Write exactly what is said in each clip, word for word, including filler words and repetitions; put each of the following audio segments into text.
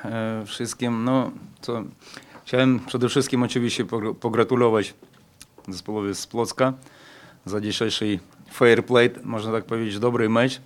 e, wszystkim. No, to chciałem przede wszystkim oczywiście pogratulować zespołowi z Płocka za dzisiejszy fair play, można tak powiedzieć, dobry mecz.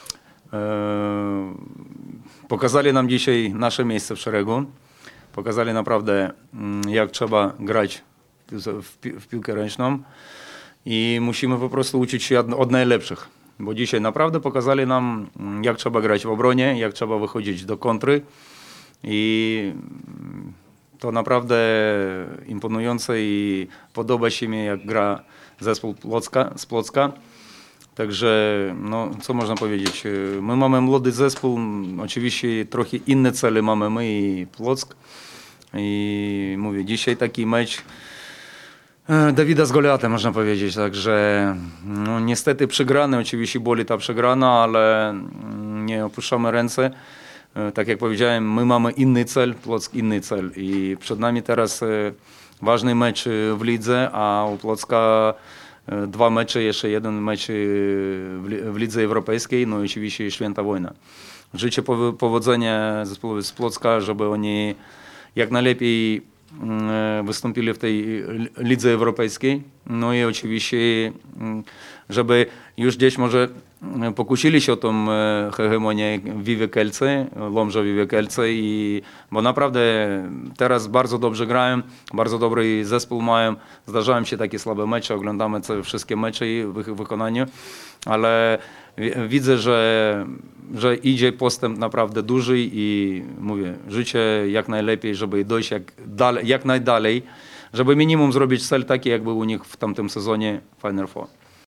E, pokazali nam dzisiaj nasze miejsce w szeregu. Pokazali naprawdę, jak trzeba grać w, pi w piłkę ręczną i musimy po prostu uczyć się od, od najlepszych. Bo dzisiaj naprawdę pokazali nam, jak trzeba grać w obronie, jak trzeba wychodzić do kontry i to naprawdę imponujące i podoba się mi, jak gra zespół Płocka, z Płocka. Także, no, co można powiedzieć, my mamy młody zespół, oczywiście trochę inne cele mamy my i Płock. I mówię, dzisiaj taki mecz Dawida z Goliatem, można powiedzieć, także no, niestety przegrany, oczywiście boli ta przegrana, ale nie opuszczamy ręce. Tak jak powiedziałem, my mamy inny cel, Płock inny cel i przed nami teraz ważny mecz w lidze, a u Płocka dwa mecze, jeszcze jeden mecz w lidze europejskiej, no i oczywiście święta wojna. Życzę powodzenia zespołowi z Płocka, żeby oni jak najlepiej wystąpili w tej lidze europejskiej. No i oczywiście, żeby już gdzieś może pokusili się o tą hegemonię Vive Kielce, Łomża Vive Kielce, i bo naprawdę teraz bardzo dobrze grają, bardzo dobry zespół mają. Zdarzają się takie słabe mecze, oglądamy wszystkie mecze w ich wykonaniu, ale widzę, że, że idzie postęp naprawdę duży i mówię, życzę jak najlepiej, żeby dojść jak, dalej, jak najdalej, żeby minimum zrobić cel taki, jak był u nich w tamtym sezonie Final Four.